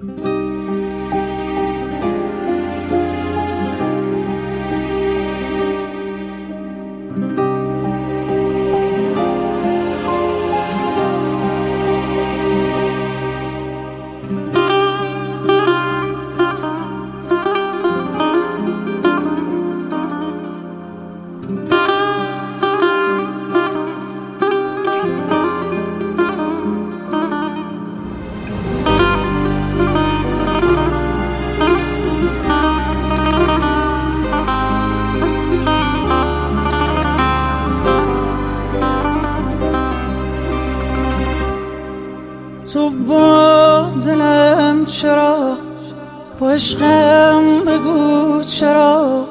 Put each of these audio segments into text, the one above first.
تو با دلم چرا، با عشقم بگو چرا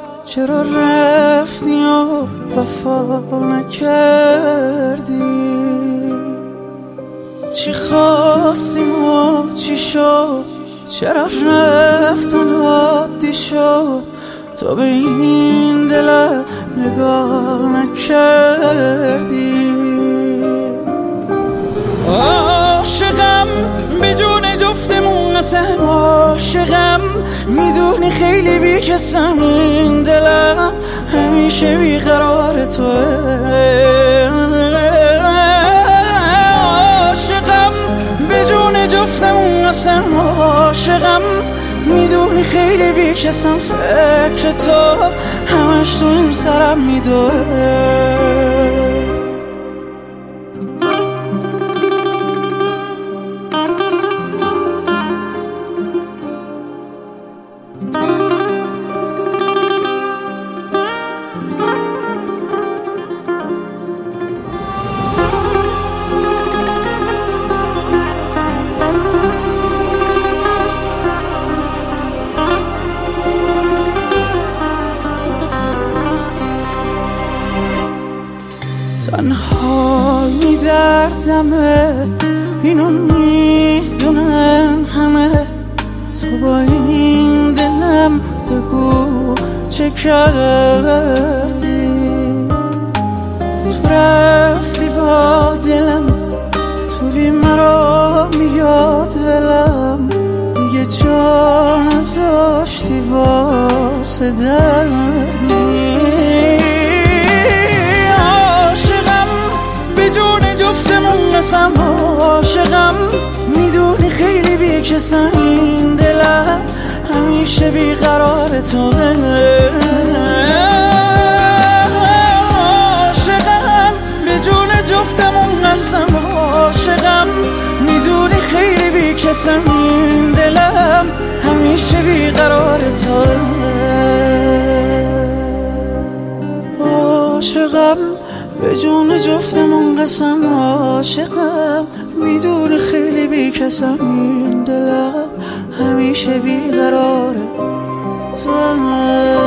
رفتی و وفا نکردی؟ چی خواستیم و چی شد؟ چرا رفتن عادی شد؟ تو به این دلم نگاه نکردی؟ عاشقم به جون جفتمون قسم، عاشقم میدونی خیلی بیکسم، این دلم همیشه بیقرار توه. عاشقم به جون جفتمون قسم، عاشقم میدونی خیلی بیکسم، فکر تو همش تو این سرم میدوه. تنهایی دردمه، اینو میدونن همه، تو با این دلم بگو چه کردی؟ تو رفتی با دلم، تو بی مرا میاد ولم، دیگه جا نذاشتی واسه دردی. قسم عاشقم میدونی خیلی بیکسم، این دلم همیشه بیقرار توه. عاشقم به جون جفتمون قسم، عاشقم میدونی خیلی بیکسم، این دلم همیشه بیقرار توه. عاشقم به جون جفتمون قسم، عاشقم میدونی خیلی بیکسم، این دلم همیشه بیقراره تو.